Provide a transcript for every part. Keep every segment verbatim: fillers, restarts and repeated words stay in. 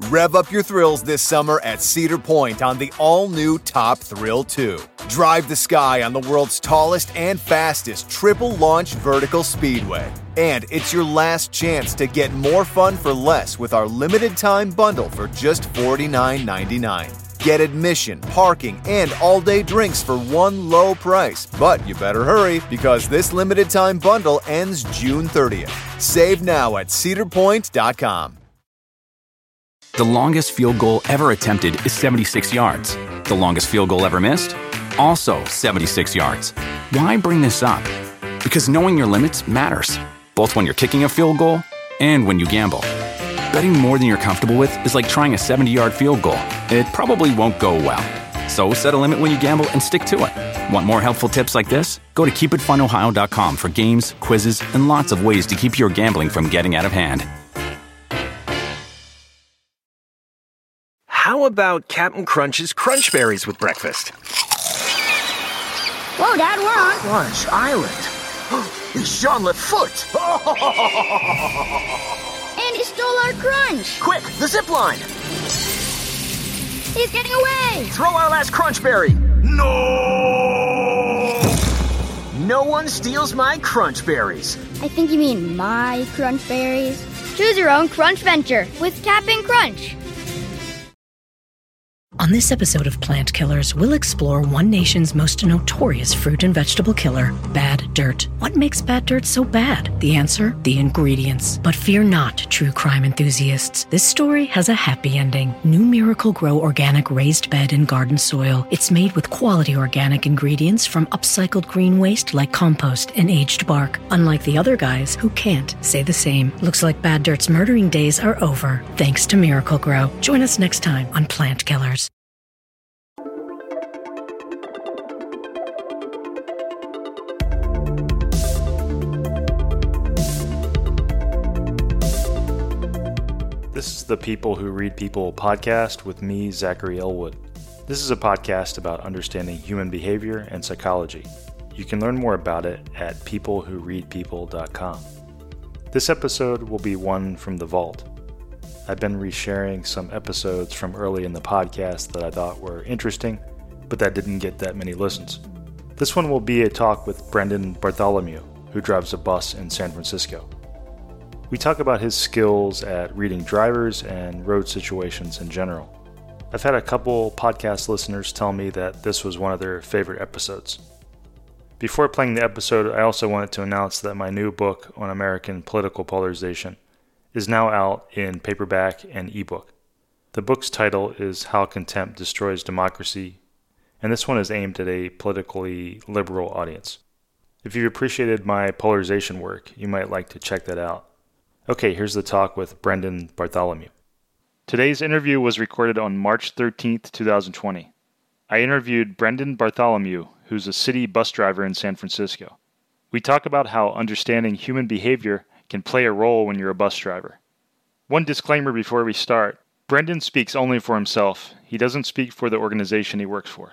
Rev up your thrills this summer at Cedar Point on the all-new Top Thrill two. Drive the sky on the world's tallest and fastest triple-launch vertical speedway. And it's your last chance to get more fun for less with our limited-time bundle for just forty-nine ninety-nine. Get admission, parking, and all-day drinks for one low price. But you better hurry, because this limited-time bundle ends June thirtieth. Save now at cedar point dot com. The longest field goal ever attempted is seventy-six yards. The longest field goal ever missed? Also seventy-six yards. Why bring this up? Because knowing your limits matters, both when you're kicking a field goal and when you gamble. Betting more than you're comfortable with is like trying a seventy-yard field goal. It probably won't go well. So set a limit when you gamble and stick to it. Want more helpful tips like this? Go to keep it fun ohio dot com for games, quizzes, and lots of ways to keep your gambling from getting out of hand. How about Captain Crunch's Crunch Berries with breakfast? Whoa, Dad, we're on Crunch Island. It's Jean-Luc Foot. And he stole our crunch. Quick, the zip line. He's getting away. Throw our last Crunch Berry. No! No one steals my Crunch Berries. I think you mean my crunch berries. Choose your own crunch venture with Captain Crunch. On this episode of Plant Killers, we'll explore one nation's most notorious fruit and vegetable killer, bad dirt. What makes bad dirt so bad? The answer? The ingredients. But fear not, true crime enthusiasts. This story has a happy ending. New Miracle-Gro Organic Raised Bed and Garden Soil. It's made with quality organic ingredients from upcycled green waste like compost and aged bark. Unlike the other guys who can't say the same. Looks like bad dirt's murdering days are over, thanks to Miracle-Gro. Join us next time on Plant Killers. This is the People Who Read People podcast with me, Zachary Elwood. This is a podcast about understanding human behavior and psychology. You can learn more about it at people who read people dot com. This episode will be one from the vault. I've been resharing some episodes from early in the podcast that I thought were interesting, but that didn't get that many listens. This one will be a talk with Brendan Bartholomew, who drives a bus in San Francisco. We talk about his skills at reading drivers and road situations in general. I've had a couple podcast listeners tell me that this was one of their favorite episodes. Before playing the episode, I also wanted to announce that my new book on American political polarization is now out in paperback and ebook. The book's title is How Contempt Destroys Democracy, and this one is aimed at a politically liberal audience. If you've appreciated my polarization work, you might like to check that out. Okay, here's the talk with Brendan Bartholomew. Today's interview was recorded on March thirteenth, twenty twenty. I interviewed Brendan Bartholomew, who's a city bus driver in San Francisco. We talk about how understanding human behavior can play a role when you're a bus driver. One disclaimer before we start. Brendan speaks only for himself. He doesn't speak for the organization he works for.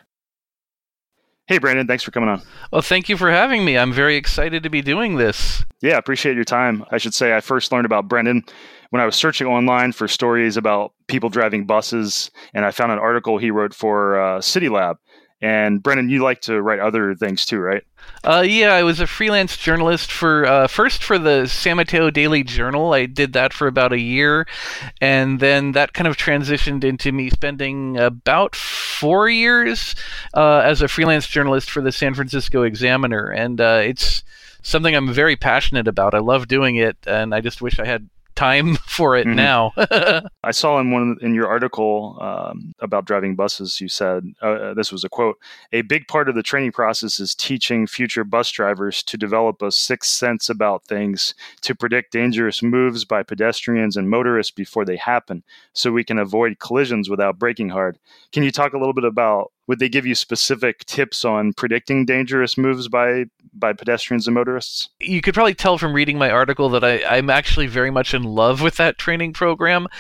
Hey, Brandon, thanks for coming on. Well, thank you for having me. I'm very excited to be doing this. Yeah, appreciate your time. I should say I first learned about Brendan when I was searching online for stories about people driving buses, and I found an article he wrote for uh, CityLab. And Brendan, you like to write other things too, right? Uh, yeah, I was a freelance journalist for uh, first for the San Mateo Daily Journal. I did that for about a year, and then that kind of transitioned into me spending about four years uh, as a freelance journalist for the San Francisco Examiner. And uh, it's something I'm very passionate about. I love doing it, and I just wish I had time for it mm-hmm. now. I saw in one in your article um, about driving buses, you said, uh, this was a quote, "A big part of the training process is teaching future bus drivers to develop a sixth sense about things, to predict dangerous moves by pedestrians and motorists before they happen, so we can avoid collisions without braking hard." Can you talk a little bit about, would they give you specific tips on predicting dangerous moves by by pedestrians and motorists? You could probably tell from reading my article that I, I'm actually very much in love with that training program.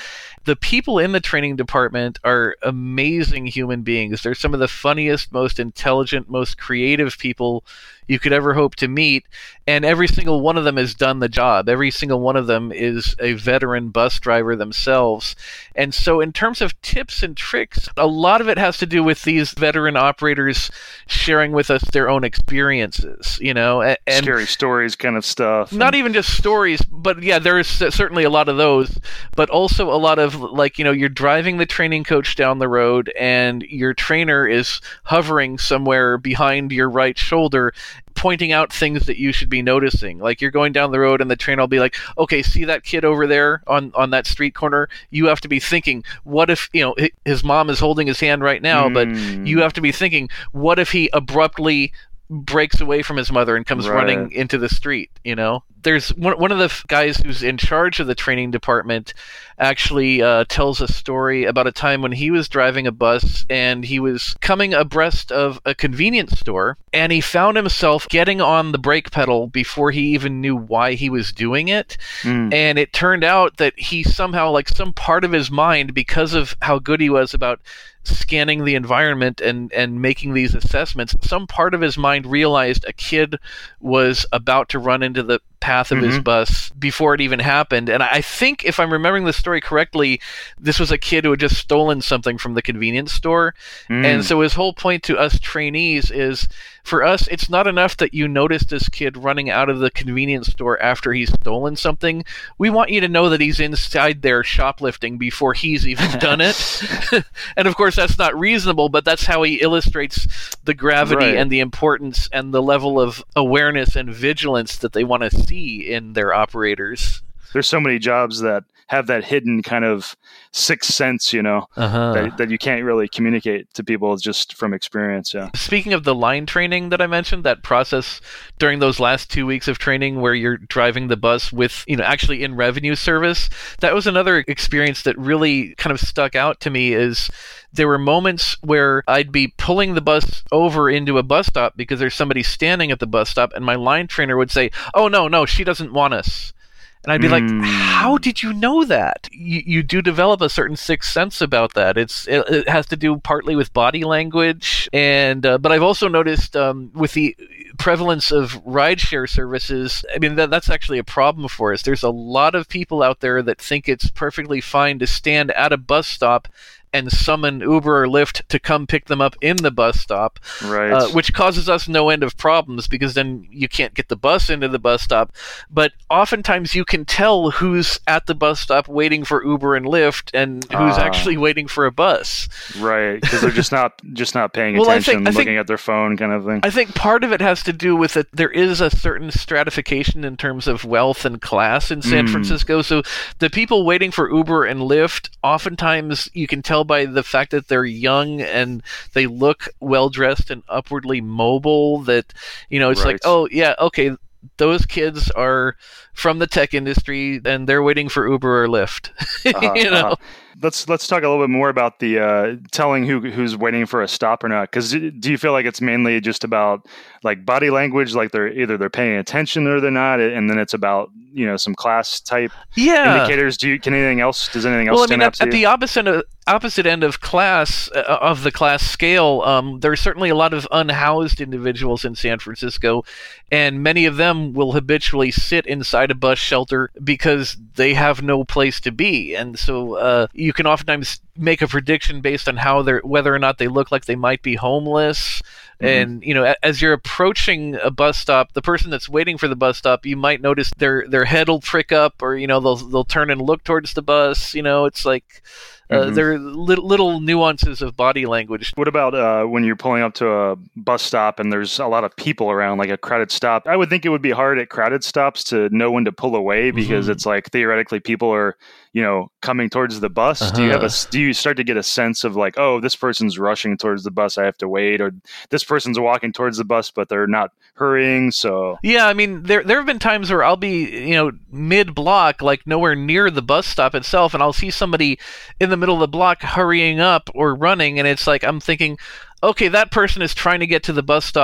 the people in the training department are amazing human beings. They're some of the funniest, most intelligent, most creative people you could ever hope to meet, and every single one of them has done the job. Every single one of them is a veteran bus driver themselves. And so in terms of tips and tricks, a lot of it has to do with these veteran operators sharing with us their own experiences, you know, and scary stories kind of stuff. Not even just stories, but yeah, there's certainly a lot of those, but also a lot of, like, you know, you're driving the training coach down the road and your trainer is hovering somewhere behind your right shoulder, pointing out things that you should be noticing. Like, you're going down the road and the trainer will be like, okay, see that kid over there on, on that street corner? You have to be thinking, what if, you know, his mom is holding his hand right now, mm. but you have to be thinking, what if he abruptly breaks away from his mother and comes right. running into the street, you know? There's one, one of the guys who's in charge of the training department actually uh, tells a story about a time when he was driving a bus and he was coming abreast of a convenience store, and he found himself getting on the brake pedal before he even knew why he was doing it. Mm. And it turned out that he somehow, like, some part of his mind, because of how good he was about scanning the environment and, and making these assessments, some part of his mind realized a kid was about to run into the path of mm-hmm. his bus before it even happened. And I think, if I'm remembering the story correctly, this was a kid who had just stolen something from the convenience store. Mm. And so his whole point to us trainees is, for us, it's not enough that you notice this kid running out of the convenience store after he's stolen something. We want you to know that he's inside there shoplifting before he's even done it. And of course, that's not reasonable, but that's how he illustrates the gravity right. and the importance and the level of awareness and vigilance that they want to see in their operators. There's so many jobs that have that hidden kind of sixth sense, you know, uh-huh. that, that you can't really communicate to people just from experience. Yeah. Speaking of the line training that I mentioned, that process during those last two weeks of training where you're driving the bus with, you know, actually in revenue service, that was another experience that really kind of stuck out to me. Is there were moments where I'd be pulling the bus over into a bus stop because there's somebody standing at the bus stop, and my line trainer would say, "Oh, no, no, she doesn't want us." And I'd be mm. like, how did you know that? You, you do develop a certain sixth sense about that. It's It, it has to do partly with body language. and uh, But I've also noticed um, with the prevalence of rideshare services, I mean, that, that's actually a problem for us. There's a lot of people out there that think it's perfectly fine to stand at a bus stop and summon Uber or Lyft to come pick them up in the bus stop, right? Uh, which causes us no end of problems because then you can't get the bus into the bus stop. But oftentimes you can tell who's at the bus stop waiting for Uber and Lyft and who's uh, actually waiting for a bus, right? Because they're just not just not paying well, attention, I think, I looking think, at their phone, kind of thing. I think part of it has to do with it. There is a certain stratification in terms of wealth and class in San mm. Francisco. So the people waiting for Uber and Lyft, oftentimes you can tell by the fact that they're young and they look well-dressed and upwardly mobile, that, you know, it's right. like, oh, yeah, okay, those kids are from the tech industry and they're waiting for Uber or Lyft. uh-huh, you know? Uh-huh. Let's let's talk a little bit more about the uh, telling who who's waiting for a stop or not. Because do you feel like it's mainly just about like body language, like they're either they're paying attention or they're not, and then it's about, you know, some class type yeah. indicators? Do you can anything else? Does anything else? Well, I stand mean, out at, to at you? the opposite of, opposite end of class uh, of the class scale, um, there are certainly a lot of unhoused individuals in San Francisco, and many of them will habitually sit inside a bus shelter because they have no place to be, and so uh, you can oftentimes make a prediction based on how they're, whether or not they look like they might be homeless. Mm-hmm. And, you know, as you're approaching a bus stop, the person that's waiting for the bus stop, you might notice their their head will prick up, or, you know, they'll they'll turn and look towards the bus. You know, it's like uh, mm-hmm. there are little, little nuances of body language. What about uh, when you're pulling up to a bus stop and there's a lot of people around, like a crowded stop? I would think it would be hard at crowded stops to know when to pull away because mm-hmm. it's like theoretically people are, you know, coming towards the bus. Uh-huh. Do you have a do you start to get a sense of like, oh, this person's rushing towards the bus, I have to wait, or this person's walking towards the bus but they're not hurrying? So yeah, I mean, there there have been times where I'll be, you know, mid block, like nowhere near the bus stop itself, and I'll see somebody in the middle of the block hurrying up or running, and it's like I'm thinking, okay, that person is trying to get to the bus stop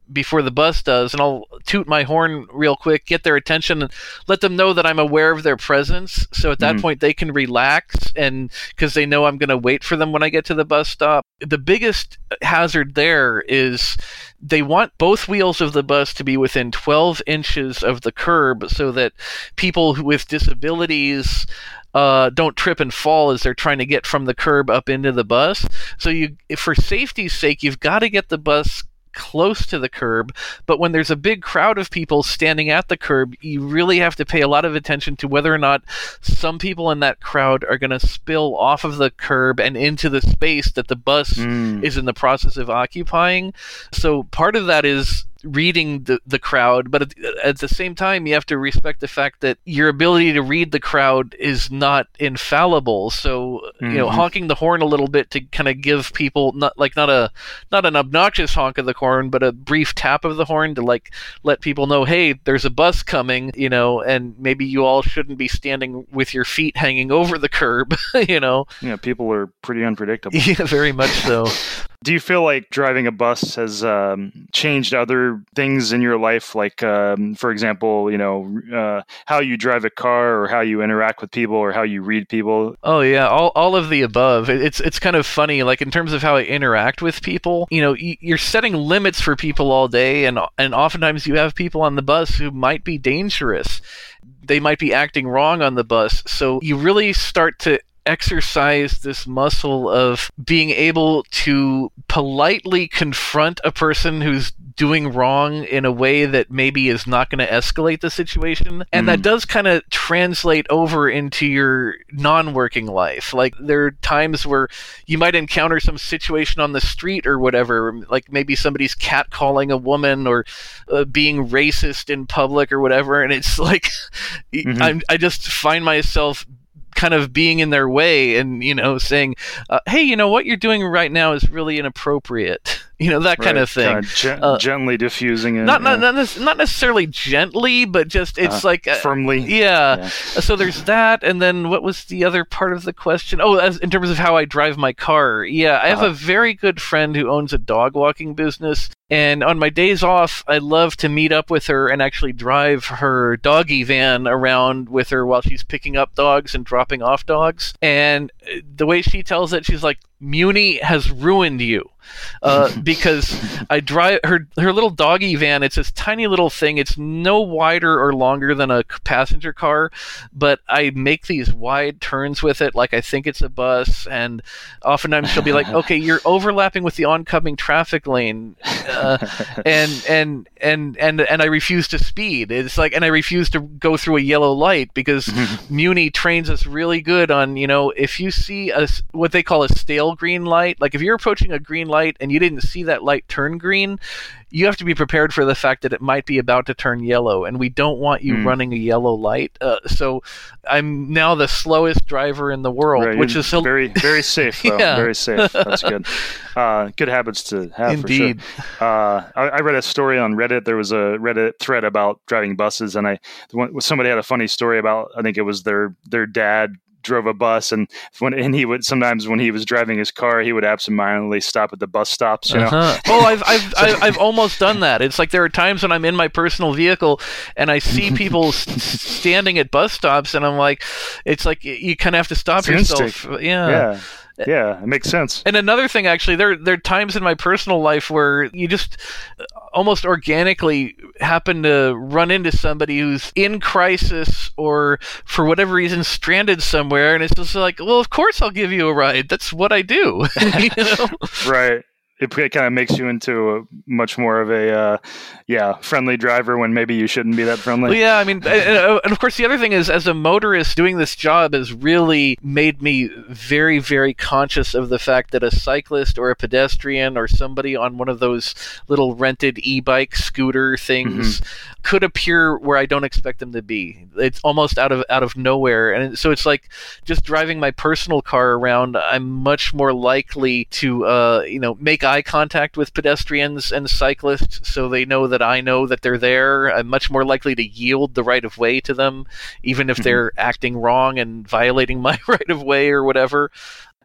before the bus does, and I'll toot my horn real quick, get their attention, and let them know that I'm aware of their presence. So at that mm-hmm. point, they can relax, and because they know I'm going to wait for them when I get to the bus stop. The biggest hazard there is they want both wheels of the bus to be within twelve inches of the curb so that people with disabilities Uh, don't trip and fall as they're trying to get from the curb up into the bus. So you, for safety's sake, you've got to get the bus close to the curb, but when there's a big crowd of people standing at the curb, you really have to pay a lot of attention to whether or not some people in that crowd are going to spill off of the curb and into the space that the bus mm. is in the process of occupying. So part of that is reading the, the crowd, but at, at the same time, you have to respect the fact that your ability to read the crowd is not infallible. So, mm-hmm. you know, honking the horn a little bit to kind of give people not like not a not an obnoxious honk of the horn, but a brief tap of the horn to like let people know, hey, there's a bus coming, you know, and maybe you all shouldn't be standing with your feet hanging over the curb, you know. Yeah, people are pretty unpredictable. Yeah, very much so. Do you feel like driving a bus has um, changed other things in your life? Like, um, for example, you know, uh, how you drive a car or how you interact with people or how you read people? Oh, yeah. All all of the above. It's it's kind of funny. Like, in terms of how I interact with people, you know, you're setting limits for people all day. And, and oftentimes you have people on the bus who might be dangerous. They might be acting wrong on the bus. So you really start to exercise this muscle of being able to politely confront a person who's doing wrong in a way that maybe is not going to escalate the situation. And mm. that does kind of translate over into your non-working life. Like, there are times where you might encounter some situation on the street or whatever, like maybe somebody's catcalling a woman or uh, being racist in public or whatever. And it's like, mm-hmm. I'm, I just find myself kind of being in their way and, you know, saying, uh, hey, you know, what you're doing right now is really inappropriate. You know, that kind right. of thing. Kind of gen- uh, gently diffusing it. Not, yeah. not, not, not necessarily gently, but just, it's uh, like... Uh, firmly. Yeah. yeah. So there's that, and then what was the other part of the question? Oh, as, in terms of how I drive my car. Yeah, I have uh-huh. a very good friend who owns a dog walking business, and on my days off, I love to meet up with her and actually drive her doggy van around with her while she's picking up dogs and dropping off dogs. And the way she tells it, she's like, Muni has ruined you. Uh, because I drive her her little doggy van. It's this tiny little thing. It's no wider or longer than a passenger car, but I make these wide turns with it like I think it's a bus. And oftentimes she'll be like, "Okay, you're overlapping with the oncoming traffic lane," uh, and and and and and I refuse to speed. It's like, and I refuse to go through a yellow light because Muni trains us really good on, you know, if you see a what they call a stale green light, like if you're approaching a green light and you didn't see that light turn green, you have to be prepared for the fact that it might be about to turn yellow, and we don't want you mm. running a yellow light. Uh, so I'm now the slowest driver in the world, right, which is so very, very safe. Though. Yeah. Very safe. That's good. Uh, good habits to have. Indeed. For sure. Uh, I, I read a story on Reddit. There was a Reddit thread about driving buses, and I somebody had a funny story about, I think it was their their dad drove a bus, and when and he would sometimes when he was driving his car, he would absentmindedly stop at the bus stops. You know? Uh-huh. Oh, I've I've, I've I've almost done that. It's like there are times when I'm in my personal vehicle and I see people s- standing at bus stops, and I'm like, it's like you kind of have to stop it's yourself. Instinct. Yeah. Yeah. Yeah, it makes sense. And another thing, actually, there there are times in my personal life where you just almost organically happen to run into somebody who's in crisis or for whatever reason stranded somewhere, and it's just like, well, of course I'll give you a ride. That's what I do. You know? Right. It, it kind of makes you into a much more of a, uh, yeah, friendly driver when maybe you shouldn't be that friendly. Well, yeah, I mean, and, and of course the other thing is, as a motorist, doing this job has really made me very, very conscious of the fact that a cyclist or a pedestrian or somebody on one of those little rented e-bike scooter things mm-hmm. could appear where I don't expect them to be. It's almost out of out of nowhere. And so it's like just driving my personal car around, I'm much more likely to, uh, you know, make eye contact with pedestrians and cyclists so they know that I know that they're there. I'm much more likely to yield the right of way to them, even if they're acting wrong and violating my right of way or whatever.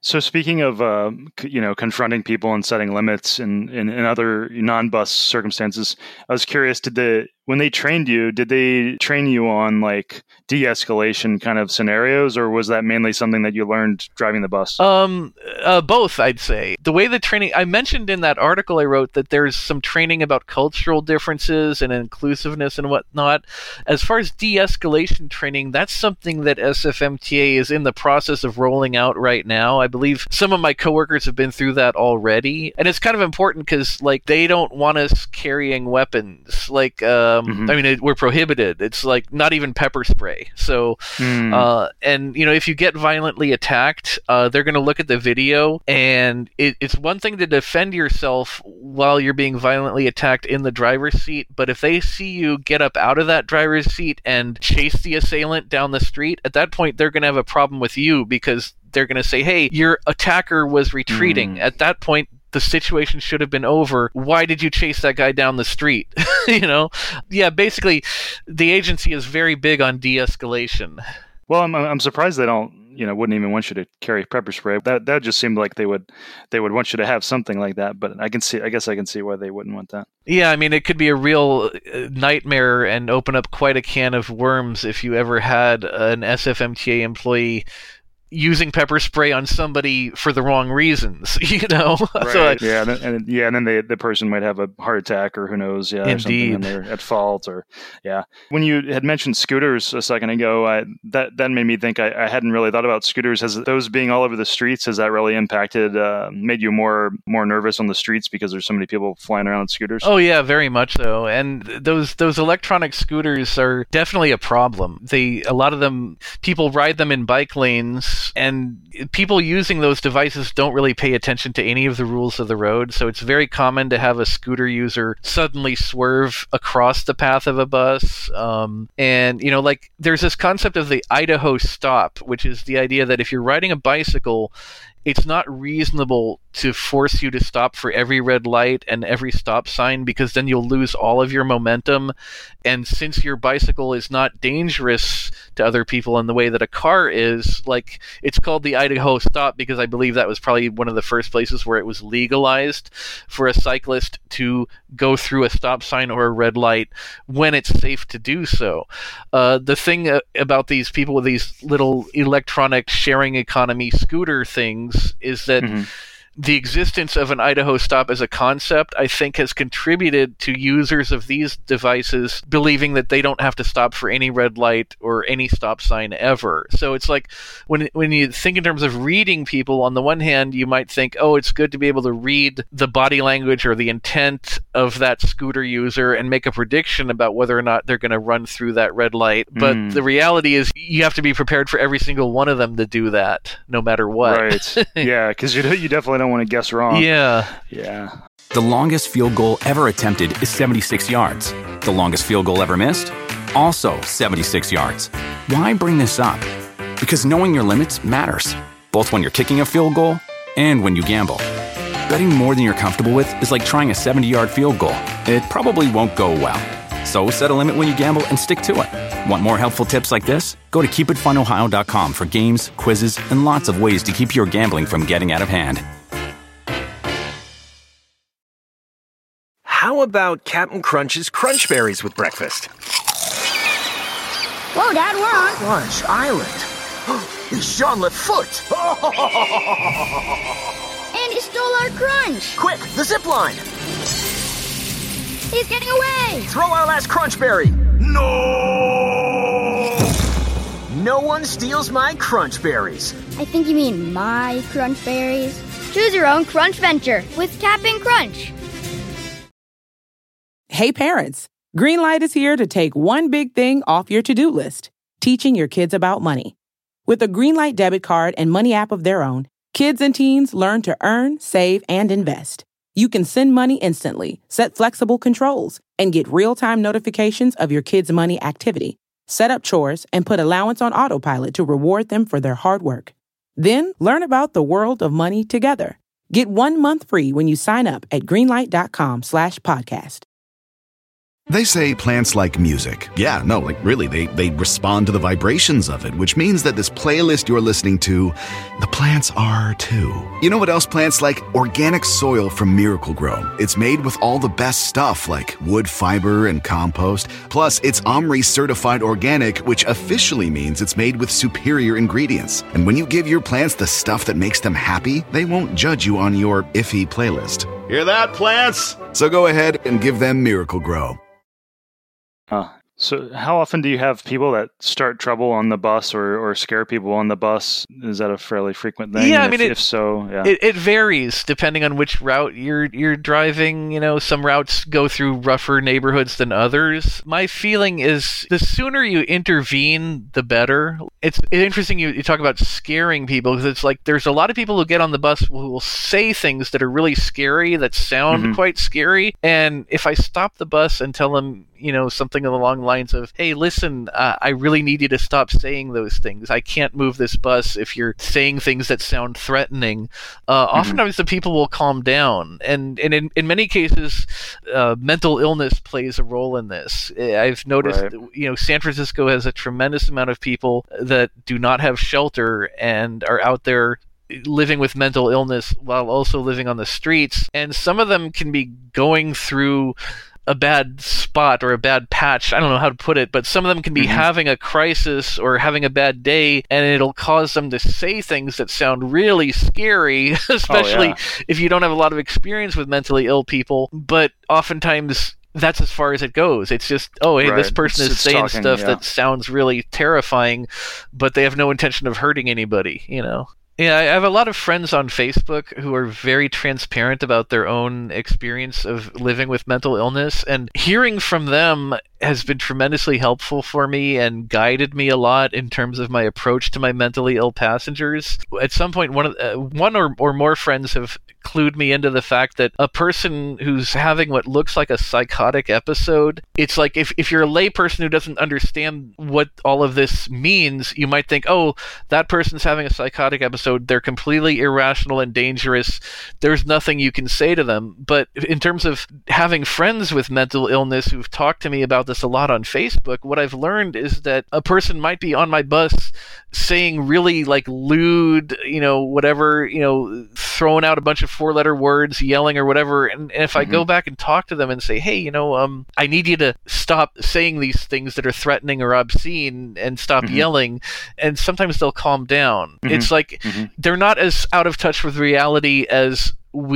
So speaking of, uh, c- you know, confronting people and setting limits in, in, in other non-bus circumstances, I was curious, did the when they trained you, did they train you on like de-escalation kind of scenarios, or was that mainly something that you learned driving the bus? Um, uh, both, I'd say. The way the training, I mentioned in that article I wrote that there's some training about cultural differences and inclusiveness and whatnot. As far as de-escalation training, that's something that S F M T A is in the process of rolling out right now. I believe some of my coworkers have been through that already, and it's kind of important because, like, they don't want us carrying weapons. Like, um, mm-hmm. I mean, it, we're prohibited. It's like not even pepper spray. So, mm. uh, and you know, if you get violently attacked, uh, they're going to look at the video, and it, it's one thing to defend yourself while you're being violently attacked in the driver's seat, but if they see you get up out of that driver's seat and chase the assailant down the street, at that point they're going to have a problem with you because they're going to say, hey, your attacker was retreating. Mm. At that point, the situation should have been over. Why did you chase that guy down the street? you know? Yeah, basically, the agency is very big on de-escalation. Well, I'm I'm surprised they don't, you know, wouldn't even want you to carry pepper spray. That that just seemed like they would they would want you to have something like that. But I can see, I guess I can see why they wouldn't want that. Yeah, I mean, it could be a real nightmare and open up quite a can of worms if you ever had an S F M T A employee using pepper spray on somebody for the wrong reasons, you know? Right. so I, yeah, and, and yeah, and then they, the person might have a heart attack or who knows, yeah, Indeed. or something, and they're at fault, or yeah. When you had mentioned scooters a second ago, I, that that made me think I, I hadn't really thought about scooters. Has those being all over the streets, has that really impacted, uh, made you more more nervous on the streets because there's so many people flying around on scooters? Oh yeah, very much so. And those those electronic scooters are definitely a problem. They a lot of them people ride them in bike lanes. And people using those devices don't really pay attention to any of the rules of the road, so it's very common to have a scooter user suddenly swerve across the path of a bus. Um, and, you know, like, there's this concept of the Idaho stop, which is the idea that if you're riding a bicycle, it's not reasonable to force you to stop for every red light and every stop sign, because then you'll lose all of your momentum. And since your bicycle is not dangerous to other people in the way that a car is, like, it's called the Idaho stop because I believe that was probably one of the first places where it was legalized for a cyclist to go through a stop sign or a red light when it's safe to do so. Uh, the thing uh, about these people with these little electronic sharing economy scooter things is that mm-hmm. the existence of an Idaho stop as a concept, I think, has contributed to users of these devices believing that they don't have to stop for any red light or any stop sign ever. So it's like when when you think in terms of reading people, on the one hand, you might think, oh, it's good to be able to read the body language or the intent of that scooter user and make a prediction about whether or not they're going to run through that red light. But mm. the reality is you have to be prepared for every single one of them to do that, no matter what. Right. Yeah, because you, you definitely don't want to guess wrong. Yeah. Yeah. The longest field goal ever attempted is seventy-six yards. The longest field goal ever missed? Also seventy-six yards. Why bring this up? Because knowing your limits matters, both when you're kicking a field goal and when you gamble. Betting more than you're comfortable with is like trying a seventy-yard field goal. It probably won't go well. So set a limit when you gamble and stick to it. Want more helpful tips like this? Go to keep it fun ohio dot com for games, quizzes, and lots of ways to keep your gambling from getting out of hand. How about Captain Crunch's Crunch Berries with breakfast? Whoa, Dad, we're on Crunch Island. It's Jean-Luc Foot. And he stole our crunch. Quick, the zip line. He's getting away. Throw our last Crunch Berry. No! No one steals my Crunch Berries. I think you mean my Crunch Berries. Choose your own Crunch Venture with Cap'n Crunch. Hey parents, Greenlight is here to take one big thing off your to-do list, teaching your kids about money. With a Greenlight debit card and money app of their own, kids and teens learn to earn, save, and invest. You can send money instantly, set flexible controls, and get real-time notifications of your kids' money activity. Set up chores and put allowance on autopilot to reward them for their hard work. Then learn about the world of money together. Get one month free when you sign up at greenlight dot com slash podcast. They say plants like music. Yeah, no, like really, they, they respond to the vibrations of it, which means that this playlist you're listening to, the plants are too. You know what else plants like? Organic soil from Miracle-Gro. It's made with all the best stuff like wood fiber and compost. Plus, it's OMRI certified organic, which officially means it's made with superior ingredients. And when you give your plants the stuff that makes them happy, they won't judge you on your iffy playlist. Hear that, plants? So go ahead and give them Miracle-Gro. Huh. So how often do you have people that start trouble on the bus or, or scare people on the bus? Is that a fairly frequent thing? Yeah, and I mean, if, it, if so, yeah. It, it varies depending on which route you're you're driving. You know, some routes go through rougher neighborhoods than others. My feeling is the sooner you intervene, the better. It's interesting you, you talk about scaring people, because it's like there's a lot of people who get on the bus who will say things that are really scary, that sound Mm-hmm. quite scary. And if I stop the bus and tell them, you know, something along the lines of, hey, listen, uh, I really need you to stop saying those things. I can't move this bus if you're saying things that sound threatening. Uh, mm-hmm. Oftentimes the people will calm down. And, and in, in many cases, uh, mental illness plays a role in this. I've noticed, Right. that, you know, San Francisco has a tremendous amount of people that do not have shelter and are out there living with mental illness while also living on the streets. And some of them can be going through a bad spot or a bad patch. I don't know how to put it, but some of them can be mm-hmm. having a crisis or having a bad day, and it'll cause them to say things that sound really scary, especially oh, yeah. if you don't have a lot of experience with mentally ill people. But oftentimes that's as far as it goes. It's just, oh, hey, right. this person it's, is saying talking, stuff yeah. that sounds really terrifying, but they have no intention of hurting anybody, you know? Yeah, I have a lot of friends on Facebook who are very transparent about their own experience of living with mental illness, and hearing from them has been tremendously helpful for me and guided me a lot in terms of my approach to my mentally ill passengers. At some point, one of uh, one or, or more friends have clued me into the fact that a person who's having what looks like a psychotic episode, it's like if, if you're a layperson who doesn't understand what all of this means, you might think, oh, that person's having a psychotic episode, they're completely irrational and dangerous, there's nothing you can say to them. But in terms of having friends with mental illness who've talked to me about this a lot on Facebook, what I've learned is that a person might be on my bus saying really like lewd, you know, whatever, you know, throwing out a bunch of four-letter words, yelling or whatever, and, and if mm-hmm. I go back and talk to them and say, hey, you know, um, I need you to stop saying these things that are threatening or obscene and stop mm-hmm. yelling, and sometimes they'll calm down. Mm-hmm. It's like mm-hmm. they're not as out of touch with reality as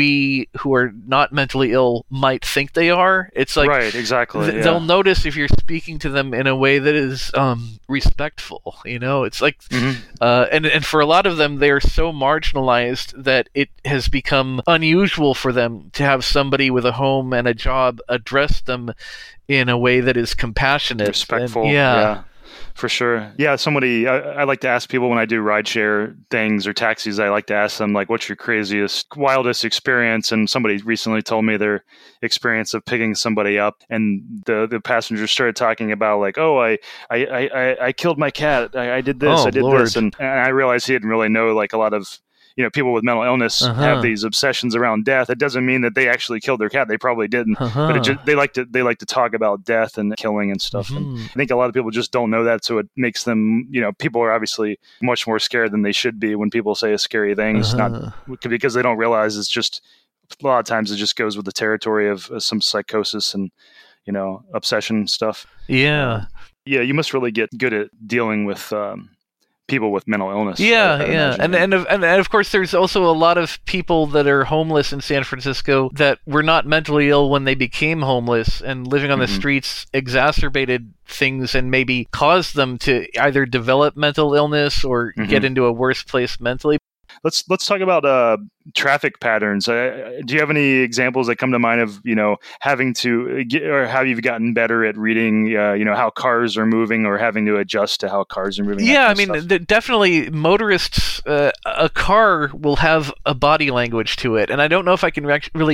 we who are not mentally ill might think they are. It's like right, exactly. Th- yeah. They'll notice if you're speaking to them in a way that is um, respectful. You know, it's like, mm-hmm. uh, and and for a lot of them, they are so marginalized that it has become unusual for them to have somebody with a home and a job address them in a way that is compassionate, respectful. And, yeah. yeah. For sure. Yeah, somebody, I, I like to ask people when I do rideshare things or taxis, I like to ask them, like, what's your craziest, wildest experience? And somebody recently told me their experience of picking somebody up, and the, the passenger started talking about, like, oh, I I, I, I killed my cat. I, I did this. Oh, I did Lord. this. And, and I realized he didn't really know, like, a lot of, you know, people with mental illness uh-huh. have these obsessions around death. It doesn't mean that they actually killed their cat. They probably didn't, uh-huh. but it just, they like to they like to talk about death and killing and stuff. Mm-hmm. And I think a lot of people just don't know that, so it makes them, you know, people are obviously much more scared than they should be when people say a scary thing. It's uh-huh. not because they don't realize it's just a lot of times it just goes with the territory of uh, some psychosis and, you know, obsession stuff. Yeah, uh, yeah. You must really get good at dealing with. Um, people with mental illness. Yeah, I, I yeah. And, and, and, and of course, there's also a lot of people that are homeless in San Francisco that were not mentally ill when they became homeless, and living on mm-hmm. the streets exacerbated things and maybe caused them to either develop mental illness or mm-hmm. get into a worse place mentally. Let's let's talk about uh, traffic patterns. Uh, do you have any examples that come to mind of, you know, having to get, or how you've gotten better at reading, uh, you know, how cars are moving or having to adjust to how cars are moving? Yeah, I mean, th- definitely motorists, uh, a car will have a body language to it. And I don't know if I can re- really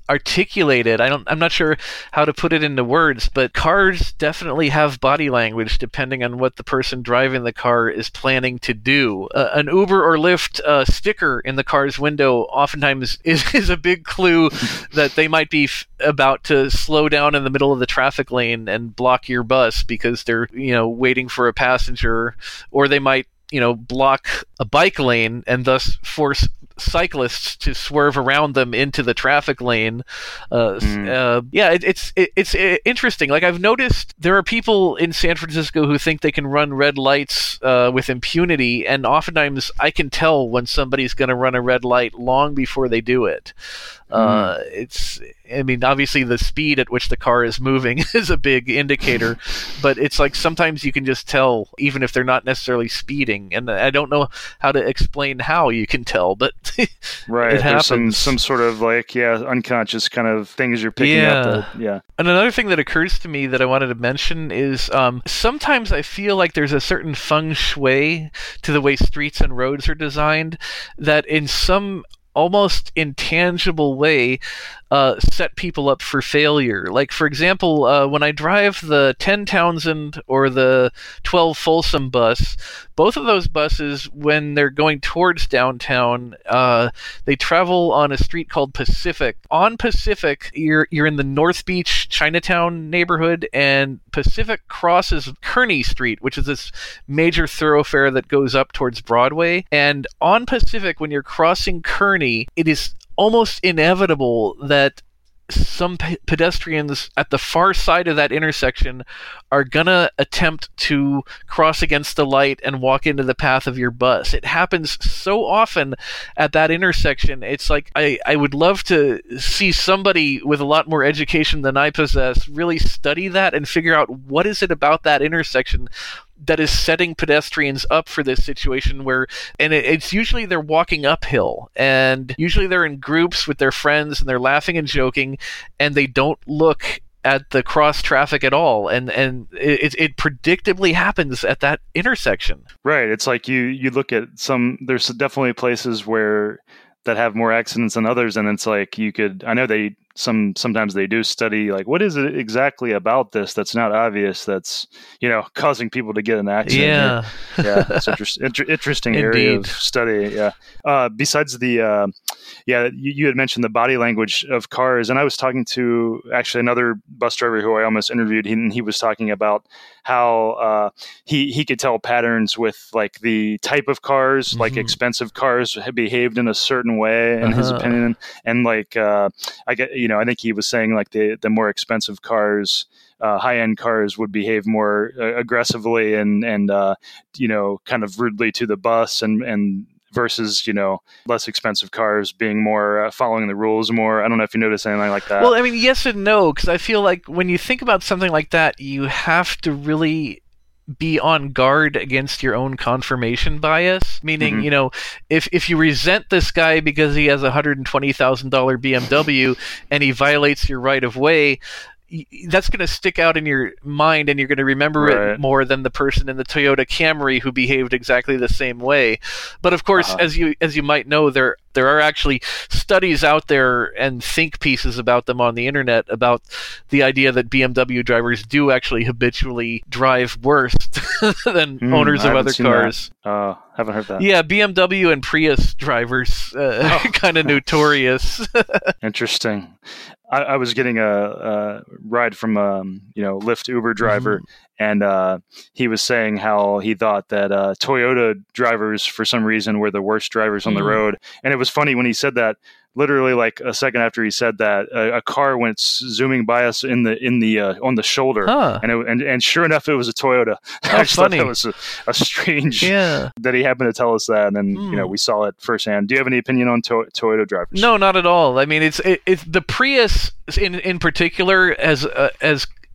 articulate it. I don't. I'm not sure how to put it into words, but cars definitely have body language depending on what the person driving the car is planning to do. Uh, an Uber or Lyft uh, sticker in the car's window oftentimes is, is a big clue that they might be f- about to slow down in the middle of the traffic lane and block your bus because they're, you know, waiting for a passenger, or they might, you know, block a bike lane and thus force cyclists to swerve around them into the traffic lane. Uh, mm. uh, yeah, it, it's it, it's it, interesting. Like, I've noticed there are people in San Francisco who think they can run red lights uh, with impunity, and oftentimes I can tell when somebody's going to run a red light long before they do it. Uh, mm. It's, I mean, obviously the speed at which the car is moving is a big indicator, but it's like sometimes you can just tell, even if they're not necessarily speeding. And I don't know how to explain how you can tell, but right, it there's some happens. some sort of like yeah, unconscious kind of things you're picking yeah. up. That, yeah. And another thing that occurs to me that I wanted to mention is um, sometimes I feel like there's a certain feng shui to the way streets and roads are designed that in some almost intangible way uh, set people up for failure. Like, for example, uh, when I drive the ten Townsend or the twelve Folsom bus, both of those buses, when they're going towards downtown, uh, they travel on a street called Pacific. On Pacific, you're you're in the North Beach Chinatown neighborhood, and Pacific crosses Kearny Street, which is this major thoroughfare that goes up towards Broadway. And on Pacific, when you're crossing Kearny, it is almost inevitable that some pe- pedestrians at the far side of that intersection are gonna attempt to cross against the light and walk into the path of your bus. It happens so often at that intersection. It's like I, I would love to see somebody with a lot more education than I possess really study that and figure out what is it about that intersection that is setting pedestrians up for this situation where, and it, it's usually they're walking uphill, and usually they're in groups with their friends, and they're laughing and joking, and they don't look at the cross traffic at all, and and it, it predictably happens at that intersection. Right. It's like you you look at some. There's definitely places where that have more accidents than others, and it's like you could. I know they some sometimes they do study like what is it exactly about this that's not obvious that's you know causing people to get in an accident. Yeah, here. Yeah, it's inter- inter- interesting area of study. Yeah. Uh, besides the uh, yeah, you, you had mentioned the body language of cars, and I was talking to actually another bus driver who I almost interviewed, and he was talking about how uh, he he could tell patterns with like the type of cars, mm-hmm. like expensive cars behaved in a certain way in uh-huh. his opinion, and like uh, I get you know I think he was saying like the the more expensive cars. Uh, high-end cars would behave more uh, aggressively and and uh, you know kind of rudely to the bus, and and versus you know less expensive cars being more uh, following the rules more. I don't know if you notice anything like that. Well, I mean, yes and no, because I feel like when you think about something like that, you have to really be on guard against your own confirmation bias. Meaning, mm-hmm. you know, if if you resent this guy because he has a one hundred twenty thousand dollars B M W and he violates your right of way, that's going to stick out in your mind, and you're going to remember right. it more than the person in the Toyota Camry who behaved exactly the same way. But of course, uh-huh. as you as you might know, there there are actually studies out there and think pieces about them on the internet about the idea that B M W drivers do actually habitually drive worse than mm, owners of other cars. That. Uh, haven't heard that. Yeah, B M W and Prius drivers uh, oh. kind of notorious. Interesting. I, I was getting a, a ride from a um, you know Lyft Uber driver, mm-hmm. and uh, he was saying how he thought that uh, Toyota drivers, for some reason, were the worst drivers on mm-hmm. the road. And it was funny when he said that. Literally, like a second after he said that, a, a car went zooming by us in the in the uh, on the shoulder, huh. and, it, and and sure enough, it was a Toyota. Oh, I just funny. thought that was a, a strange yeah. that he happened to tell us that, and then mm. you know we saw it firsthand. Do you have any opinion on to- Toyota drivers? No, not at all. I mean, it's it, it's the Prius in in particular as uh, as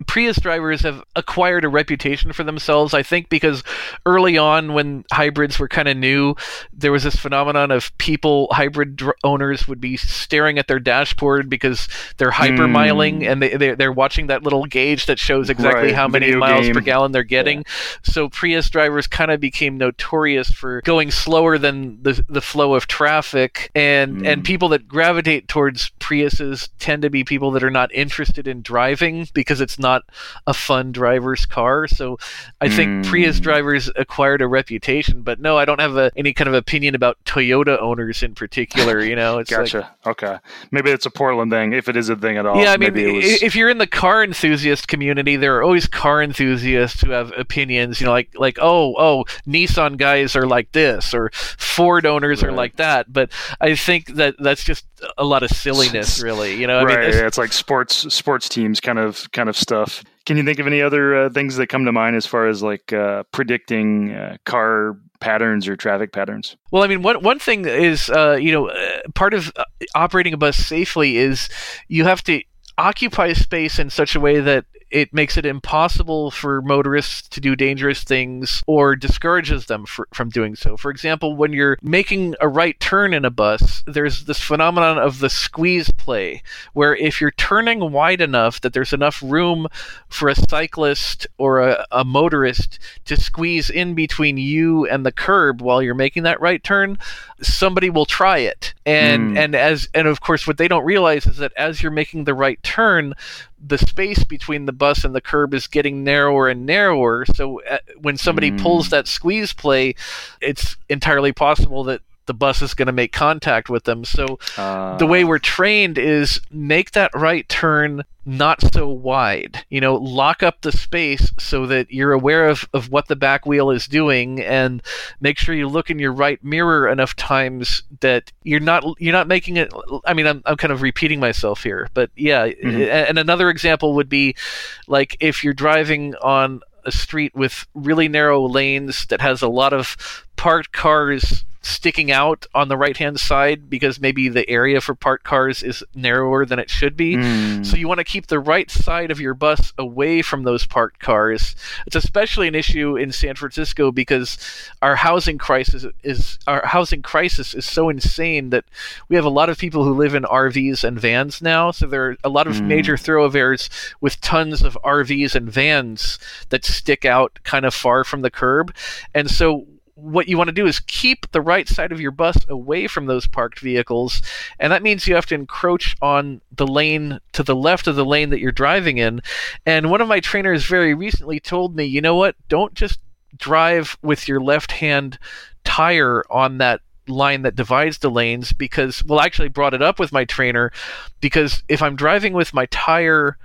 Prius drivers have acquired a reputation for themselves, I think, because early on when hybrids were kind of new, there was this phenomenon of people, hybrid dr- owners would be staring at their dashboard because they're hypermiling mm. and they, they're, they're watching that little gauge that shows exactly right. how many Video miles game. per gallon they're getting. Yeah. So Prius drivers kind of became notorious for going slower than the the flow of traffic, and, mm. and people that gravitate towards Priuses tend to be people that are not interested in driving because it's not a fun driver's car. So I think mm. Prius drivers acquired a reputation, but no, I don't have a, any kind of opinion about Toyota owners in particular. You know, it's gotcha. Like, okay, maybe it's a Portland thing, if it is a thing at all. Yeah, I mean, maybe it was... if you're in the car enthusiast community, there are always car enthusiasts who have opinions. You know, like like oh oh, Nissan guys are like this, or Ford owners right. are like that. But I think that that's just a lot of silliness, really. You know, I right? mean, it's, yeah, it's like sports sports teams kind of kind of stuff. Can you think of any other uh, things that come to mind as far as like uh, predicting uh, car patterns or traffic patterns? Well, I mean, one one thing is, uh, you know, uh, part of uh, operating a bus safely is you have to occupy space in such a way that it makes it impossible for motorists to do dangerous things or discourages them for, from doing so. For example, when you're making a right turn in a bus, there's this phenomenon of the squeeze play, where if you're turning wide enough that there's enough room for a cyclist or a, a motorist to squeeze in between you and the curb while you're making that right turn, somebody will try it. And mm. and as and of course what they don't realize is that as you're making the right turn, the space between the bus and the curb is getting narrower and narrower. So uh, when somebody mm. pulls that squeeze play, it's entirely possible that the bus is going to make contact with them. So uh. the way we're trained is make that right turn not so wide. You know, lock up the space so that you're aware of, of what the back wheel is doing, and make sure you look in your right mirror enough times that you're not you're not making it. I mean, I'm I'm kind of repeating myself here, but yeah. Mm-hmm. And another example would be like if you're driving on a street with really narrow lanes that has a lot of parked cars sticking out on the right-hand side because maybe the area for parked cars is narrower than it should be. Mm. So you want to keep the right side of your bus away from those parked cars. It's especially an issue in San Francisco because our housing crisis is our housing crisis is so insane that we have a lot of people who live in R Vs and vans now. So there are a lot of mm. major thoroughfares with tons of R Vs and vans that stick out kind of far from the curb. And so what you want to do is keep the right side of your bus away from those parked vehicles, and that means you have to encroach on the lane to the left of the lane that you're driving in. And one of my trainers very recently told me, you know what, don't just drive with your left-hand tire on that line that divides the lanes, because, well, I actually brought it up with my trainer, because if I'm driving with my tire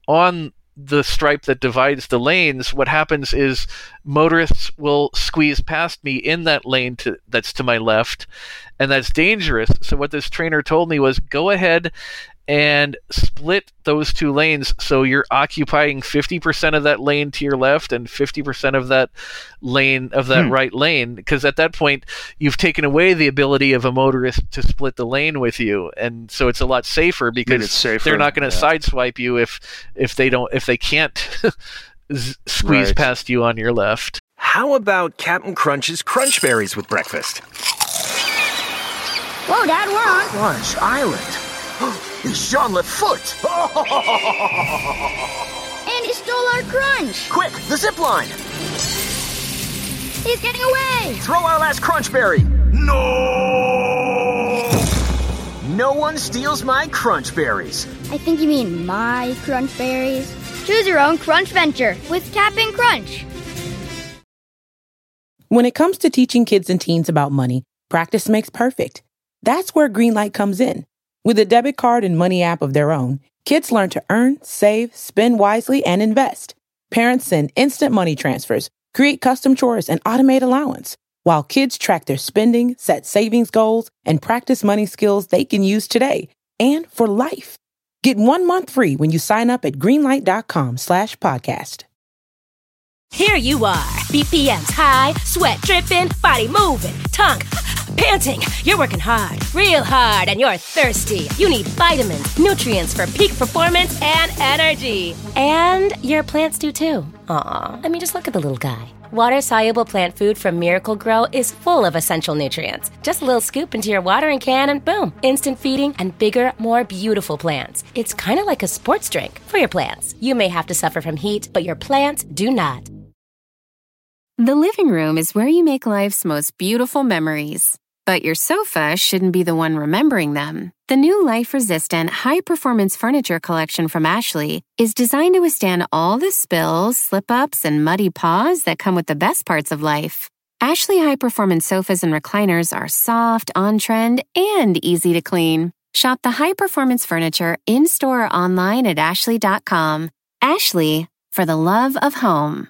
on the stripe that divides the lanes, what happens is motorists will squeeze past me in that lane to, that's to my left, and that's dangerous. So what this trainer told me was, go ahead and split those two lanes so you're occupying fifty percent of that lane to your left and fifty percent of that lane of that hmm. right lane, because at that point you've taken away the ability of a motorist to split the lane with you, and so it's a lot safer because safer. They're not going to yeah. sideswipe you if if they don't if they can't squeeze right. past you on your left. How about Captain Crunch's Crunch Berries with breakfast? Whoa, Dad, we're on Crunch Island. It's Jean-Luc Foot! And he stole our crunch! Quick, the zip line! He's getting away! Throw our last crunch berry! No! No one steals my crunch berries. I think you mean my crunch berries. Choose your own crunch venture with Cap'n Crunch. When it comes to teaching kids and teens about money, practice makes perfect. That's where Greenlight comes in. With a debit card and money app of their own, kids learn to earn, save, spend wisely, and invest. Parents send instant money transfers, create custom chores, and automate allowance, while kids track their spending, set savings goals, and practice money skills they can use today and for life. Get one month free when you sign up at greenlight.com slash podcast. Here you are, B P Ms high, sweat dripping, body moving, tongue Panting! You're working hard, real hard, and you're thirsty. You need vitamins, nutrients for peak performance and energy. And your plants do too. Aw, I mean, just look at the little guy. Water-soluble plant food from Miracle Grow is full of essential nutrients. Just a little scoop into your watering can and boom, instant feeding and bigger, more beautiful plants. It's kind of like a sports drink for your plants. You may have to suffer from heat, but your plants do not. The living room is where you make life's most beautiful memories. But your sofa shouldn't be the one remembering them. The new life-resistant, high-performance furniture collection from Ashley is designed to withstand all the spills, slip-ups, and muddy paws that come with the best parts of life. Ashley high-performance sofas and recliners are soft, on-trend, and easy to clean. Shop the high-performance furniture in-store or online at ashley dot com. Ashley, for the love of home.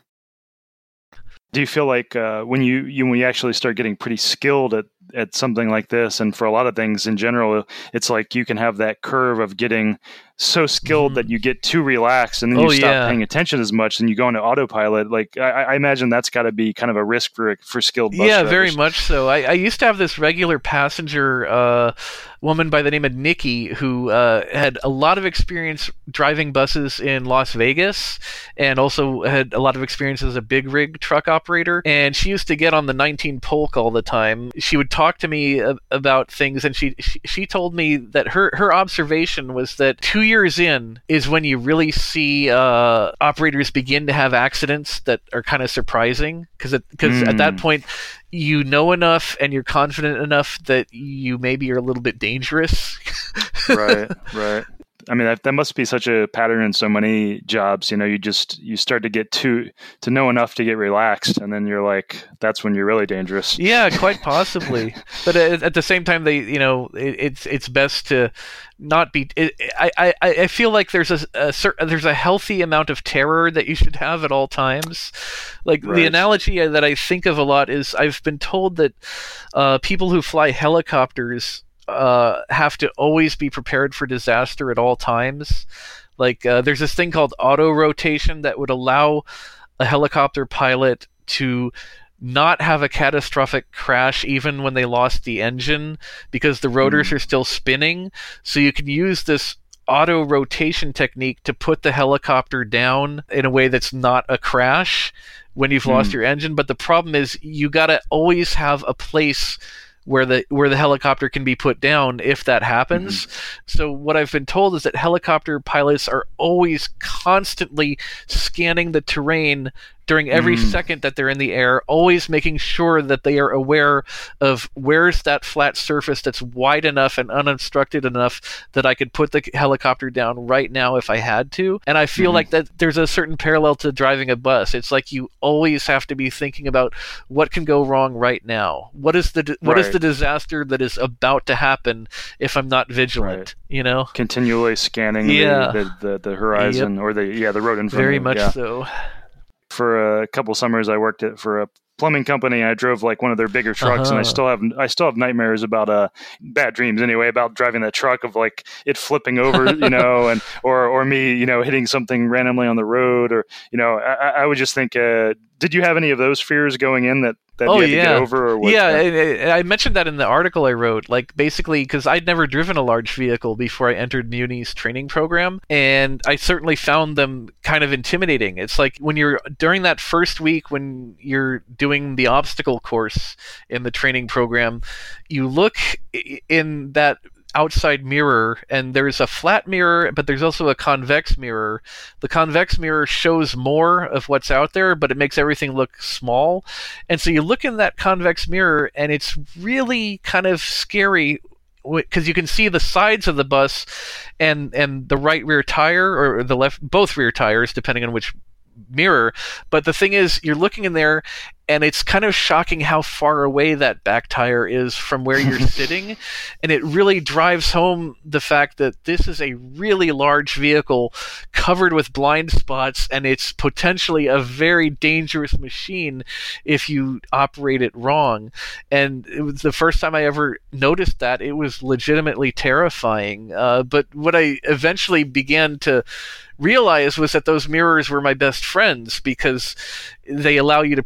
Do you feel like uh, when you, you when you actually start getting pretty skilled at at something like this, and for a lot of things in general, it's like you can have that curve of getting so skilled mm-hmm. that you get too relaxed, and then you oh, stop yeah. paying attention as much, and you go into autopilot. Like I, I imagine that's got to be kind of a risk for for skilled bus yeah, drivers. very much so. I, I used to have this regular passenger uh, woman by the name of Nikki who uh, had a lot of experience driving buses in Las Vegas, and also had a lot of experience as a big rig truck operator. And she used to get on the nineteen Polk all the time. She would talk to me about things, and she, she she told me that her her observation was that two years in is when you really see uh, operators begin to have accidents that are kind of surprising, because because mm. at that point you know enough and you're confident enough that you maybe are a little bit dangerous. Right, right. I mean, that, that must be such a pattern in so many jobs. You know, you just, you start to get to, to know enough to get relaxed, and then you're like, that's when you're really dangerous. Yeah, quite possibly. But at, at the same time, they, you know, it, it's, it's best to not be, it, I, I, I feel like there's a, a certain, there's a healthy amount of terror that you should have at all times. Like right. The analogy that I think of a lot is I've been told that uh, people who fly helicopters Uh, have to always be prepared for disaster at all times. Like uh, there's this thing called auto rotation that would allow a helicopter pilot to not have a catastrophic crash even when they lost the engine, because the rotors mm. are still spinning. So you can use this auto rotation technique to put the helicopter down in a way that's not a crash when you've mm. lost your engine. But the problem is you gotta always have a place where the where the helicopter can be put down if that happens. Mm-hmm. So what I've been told is that helicopter pilots are always constantly scanning the terrain during every mm. second that they're in the air, always making sure that they are aware of where's that flat surface that's wide enough and unobstructed enough that I could put the helicopter down right now if I had to. And I feel mm-hmm. like that there's a certain parallel to driving a bus. It's like you always have to be thinking about what can go wrong right now. What is the what right. is the disaster that is about to happen if I'm not vigilant? Right. You know, continually scanning yeah. the, the, the, the horizon yep. or the yeah the road in front. Very of you. much yeah. so. For a couple summers, I worked at for a plumbing company. I drove like one of their bigger trucks, uh-huh. and I still have I still have nightmares about uh bad dreams anyway about driving that truck, of like it flipping over, you know, and or or me, you know, hitting something randomly on the road, or you know, I, I would just think. Uh, did you have any of those fears going in that? That oh you had yeah, to get over, or what? yeah. I, I mentioned that in the article I wrote. Like basically, because I'd never driven a large vehicle before I entered Muni's training program, and I certainly found them kind of intimidating. It's like when you're during that first week when you're doing the obstacle course in the training program, you look in that outside mirror, and there's a flat mirror, but there's also a convex mirror. The convex mirror shows more of what's out there, but it makes everything look small. And so you look in that convex mirror, and it's really kind of scary because you can see the sides of the bus and and the right rear tire, or the left, both rear tires, depending on which mirror. But the thing is, you're looking in there, and it's kind of shocking how far away that back tire is from where you're sitting. And it really drives home the fact that this is a really large vehicle covered with blind spots, and it's potentially a very dangerous machine if you operate it wrong. And it was the first time I ever noticed that. It was legitimately terrifying. Uh, but what I eventually began to realize was that those mirrors were my best friends, because they allow you to project your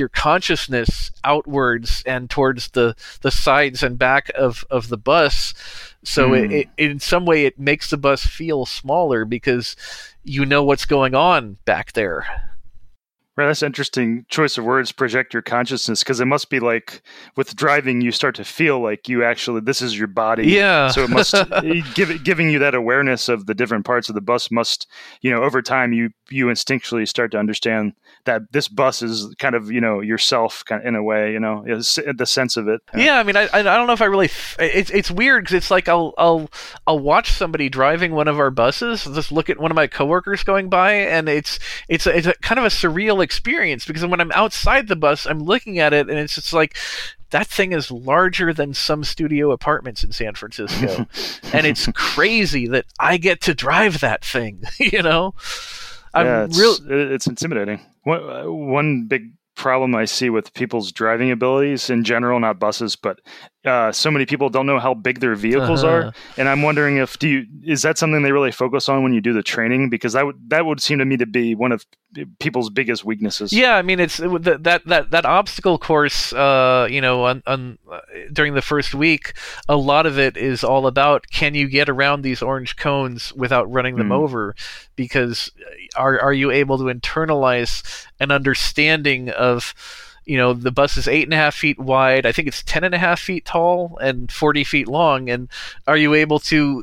your consciousness outwards and towards the, the sides and back of, of the bus. So mm. it, it, in some way, it makes the bus feel smaller because you know what's going on back there. Right, that's an interesting choice of words, project your consciousness, because it must be like with driving, you start to feel like you actually, this is your body. Yeah. So it must, give, giving you that awareness of the different parts of the bus must, you know, over time, you you instinctually start to understand that this bus is kind of, you know, yourself kind of in a way, you know, is the sense of it. Yeah, I mean, I I don't know if I really, it's it's weird because it's like I'll, I'll, I'll watch somebody driving one of our buses, just look at one of my coworkers going by, and it's, it's, a, it's a kind of a surreal experience because when I'm outside the bus, I'm looking at it and it's just like, that thing is larger than some studio apartments in San Francisco. And it's crazy that I get to drive that thing, you know? I'm yeah, it's, real... it's intimidating. One, one big problem I see with people's driving abilities in general, not buses, but uh, so many people don't know how big their vehicles uh-huh. are. And I'm wondering if, do you, is that something they really focus on when you do the training? Because that would, that would seem to me to be one of people's biggest weaknesses. Yeah, I mean, it's that that that, that obstacle course. Uh, you know, on, on uh, during the first week, a lot of it is all about can you get around these orange cones without running them mm. over? Because are are you able to internalize an understanding of, you know, the bus is eight and a half feet wide. I think it's ten and a half feet tall and forty feet long. And are you able to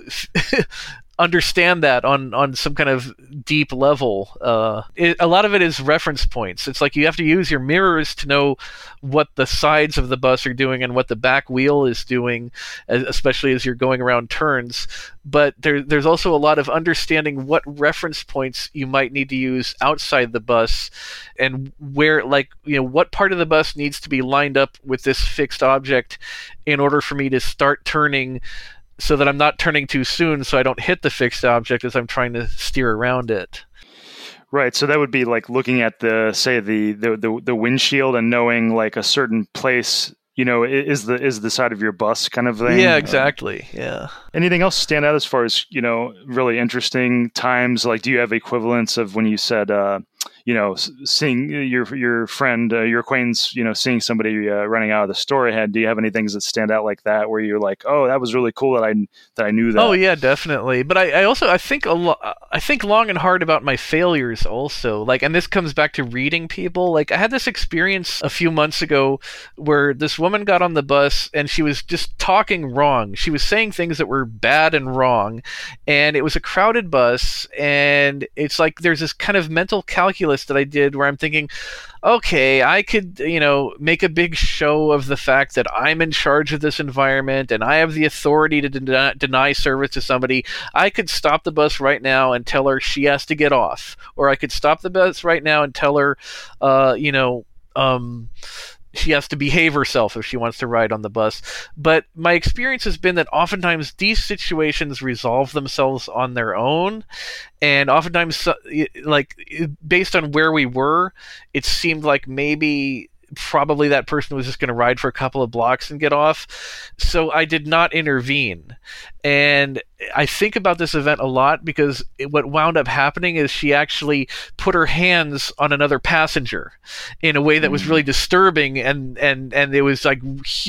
understand that on, on some kind of deep level? Uh, it, a lot of it is reference points. It's like you have to use your mirrors to know what the sides of the bus are doing and what the back wheel is doing, especially as you're going around turns. But there, there's also a lot of understanding what reference points you might need to use outside the bus and where, like, you know, what part of the bus needs to be lined up with this fixed object in order for me to start turning so that I'm not turning too soon so I don't hit the fixed object as I'm trying to steer around it. Right. So that would be like looking at the, say, the, the, the, the windshield and knowing like a certain place, you know, is the is the side of your bus kind of thing. Yeah, exactly. Uh, yeah. Anything else stand out as far as, you know, really interesting times? Like, do you have equivalents of when you said, uh, you know, seeing your your friend, uh, your acquaintance, you know, seeing somebody uh, running out of the store ahead? Do you have any things that stand out like that, where you're like, oh, that was really cool that I that I knew that? Oh yeah, definitely. But I, I also I think a lo- I think long and hard about my failures also. Like, and this comes back to reading people. Like, I had this experience a few months ago where this woman got on the bus and she was just talking wrong. She was saying things that were bad and wrong, and it was a crowded bus. And it's like there's this kind of mental calculus that I did where I'm thinking, okay, I could, you know, make a big show of the fact that I'm in charge of this environment and I have the authority to deny, deny service to somebody. I could stop the bus right now and tell her she has to get off. Or I could stop the bus right now and tell her, uh, you know, um, she has to behave herself if she wants to ride on the bus. But my experience has been that oftentimes these situations resolve themselves on their own. And oftentimes, like, based on where we were, it seemed like maybe probably that person was just going to ride for a couple of blocks and get off. So I did not intervene. And I think about this event a lot because it, what wound up happening is she actually put her hands on another passenger in a way that was really disturbing, and, and, and it was like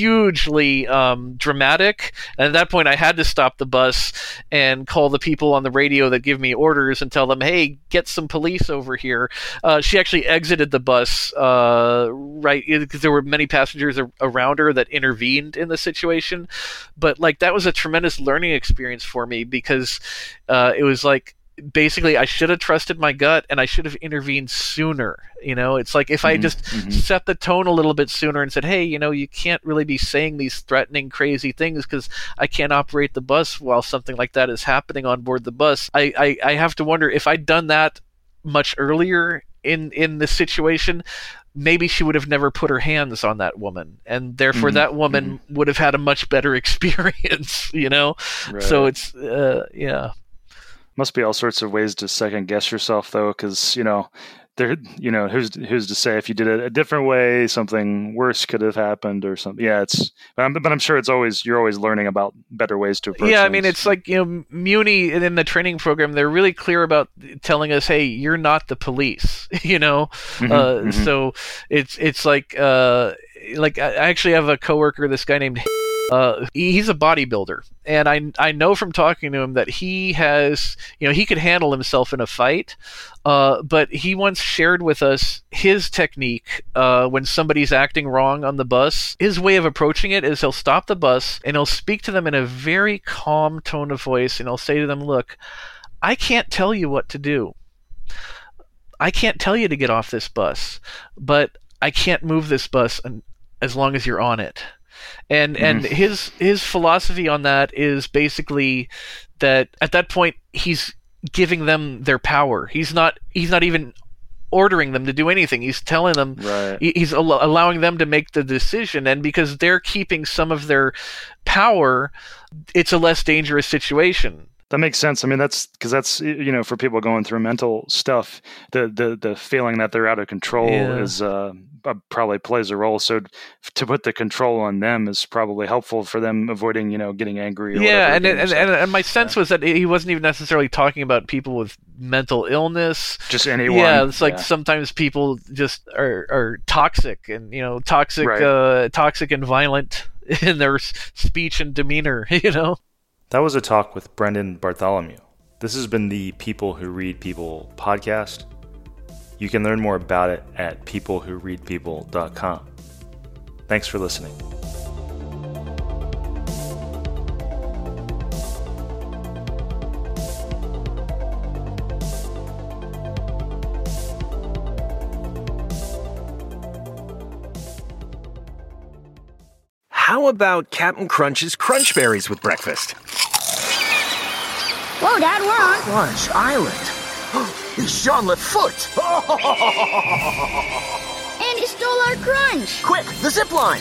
hugely um, dramatic. And at that point, I had to stop the bus and call the people on the radio that give me orders and tell them, hey, get some police over here. Uh, she actually exited the bus, uh, right, because there were many passengers around her that intervened in the situation. But like that was a tremendous learning experience for me because uh, it was like basically I should have trusted my gut and I should have intervened sooner. You know, it's like if I just mm-hmm. set the tone a little bit sooner and said, hey, you know, you can't really be saying these threatening, crazy things because I can't operate the bus while something like that is happening on board the bus. I, I, I have to wonder if I'd done that much earlier in, in the situation, maybe she would have never put her hands on that woman, and therefore mm-hmm. that woman mm-hmm. would have had a much better experience, you know? Right. So it's, uh, yeah. Must be all sorts of ways to second guess yourself, though, because, you know, there, you know, who's who's to say if you did it a different way, something worse could have happened or something. Yeah, it's, but I'm, but I'm sure it's always, you're always learning about better ways to approach Yeah, I things. mean, it's like, you know, Muni in the training program, they're really clear about telling us, hey, you're not the police, you know? Mm-hmm, uh, mm-hmm. So it's it's like, uh, like I actually have a coworker, this guy named Uh, he's a bodybuilder, and I I know from talking to him that he has, you know, he could handle himself in a fight, uh, but he once shared with us his technique uh, when somebody's acting wrong on the bus. His way of approaching it is he'll stop the bus and he'll speak to them in a very calm tone of voice, and he'll say to them, look, I can't tell you what to do. I can't tell you to get off this bus, but I can't move this bus un- as long as you're on it. And and Mm-hmm. his his philosophy on that is basically that at that point he's giving them their power. He's not he's not even ordering them to do anything. He's telling them, Right. he- he's al- allowing them to make the decision, and because they're keeping some of their power, it's a less dangerous situation. That makes sense. I mean, that's because that's, you know, for people going through mental stuff, the the the feeling that they're out of control Yeah. is uh, probably plays a role. So to put the control on them is probably helpful for them avoiding, you know, getting angry. Or Yeah, whatever, and, getting and, upset. and and my sense was that he wasn't even necessarily talking about people with mental illness. Just anyone. Yeah, it's like Yeah. sometimes people just are, are toxic and, you know, toxic, Right. uh, toxic and violent in their s- speech and demeanor, you know? That was a talk with Brendan Bartholomew. This has been the People Who Read People podcast. You can learn more about it at people who read people dot com. Thanks for listening. How about Captain Crunch's Crunch Berries with breakfast? Whoa, Dad, we're on. Crunch Island. It's Jean Lafoot. And he stole our crunch. Quick, the zip line.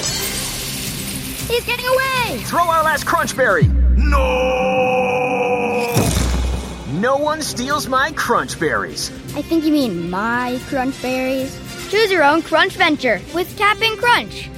He's getting away. Throw our last Crunch Berry. No! No one steals my Crunch Berries. I think you mean my crunch berries. Choose your own crunch venture with Cap'n Crunch.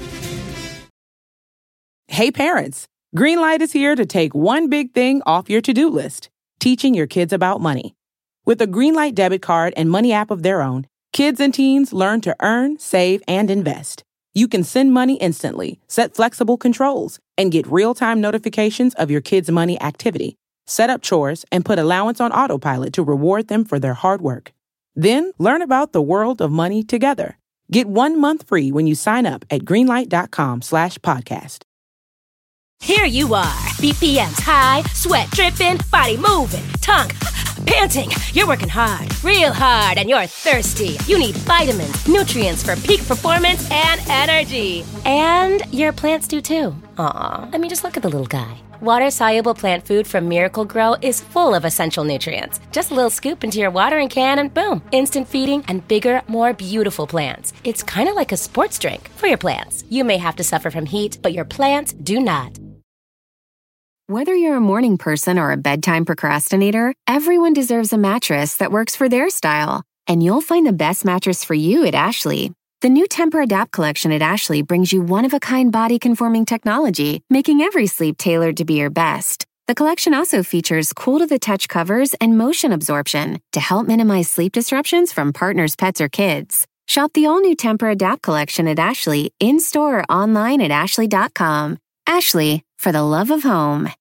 Hey parents, Greenlight is here to take one big thing off your to-do list, teaching your kids about money. With a Greenlight debit card and money app of their own, kids and teens learn to earn, save, and invest. You can send money instantly, set flexible controls, and get real-time notifications of your kids' money activity. Set up chores and put allowance on autopilot to reward them for their hard work. Then learn about the world of money together. Get one month free when you sign up at greenlight.com slash podcast. Here you are, B P Ms high, sweat dripping, body moving, tongue panting. You're working hard, real hard, and you're thirsty. You need vitamins, nutrients for peak performance and energy. And your plants do too. Aw, I mean, just look at the little guy. Water-soluble plant food from Miracle Grow is full of essential nutrients. Just a little scoop into your watering can and boom, instant feeding and bigger, more beautiful plants. It's kind of like a sports drink for your plants. You may have to suffer from heat, but your plants do not. Whether you're a morning person or a bedtime procrastinator, everyone deserves a mattress that works for their style. And you'll find the best mattress for you at Ashley. The new Temper-Adapt collection at Ashley brings you one-of-a-kind body-conforming technology, making every sleep tailored to be your best. The collection also features cool-to-the-touch covers and motion absorption to help minimize sleep disruptions from partners, pets, or kids. Shop the all-new Temper-Adapt collection at Ashley, in-store or online at ashley dot com. Ashley, for the love of home.